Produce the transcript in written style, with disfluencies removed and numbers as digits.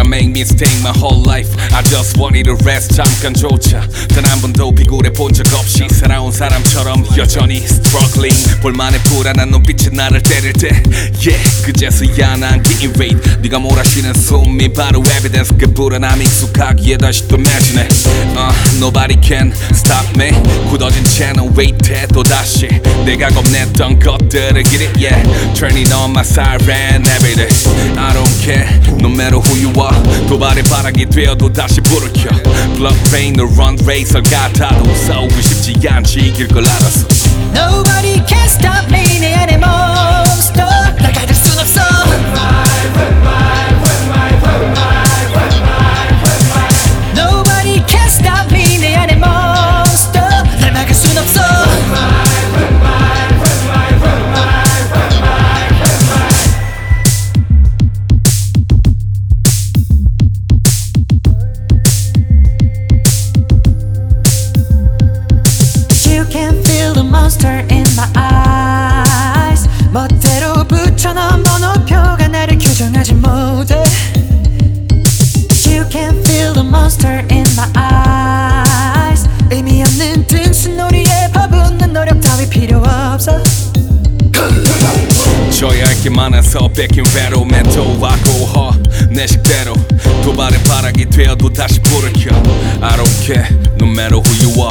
make mistake my whole life. I just wanted to rest 잠깐조차 단 한 번도 비굴해 본 적 없이 살아온 사람처럼 여전히 struggling. 볼만해 불안한 눈빛이 나를 때릴 때 yeah 그제서야 난 getting raped. 네가 몰아쉬는 숨이 바로 evidence. 그 불안함이 익숙하기에 다시 또 매진해. Nobody can stop me. 굳어진 채널 웨이트해 또다시 내가 겁냈던 것들을 get it yeah. Turning on my siren everyday. I don't care no matter who you are. 도발의 바람이 되어도 다시 불을 켜. Blood rain the run racer 같아도 싸우고 싶지 않지 이길 걸 알았어. Nobody can stop me 내 안의 몬스터 날 가질 순 없어. Nobody can stop me 내 안의 몬스터 날 막을 순 없어. You can feel the monster in my eyes. 멋대로 붙여놓은 번호표가 나를 규정하지 못해. You can feel the monster in my eyes. 의미 없는 등수놀이에 퍼붓는 노력 따위 필요 없어. 줘야 할 게 많아서 뺏긴 외로움에도 alcohol 내 식대로 도발의 바락이 되어도 다시 불을 켜. I don't care no matter who you are.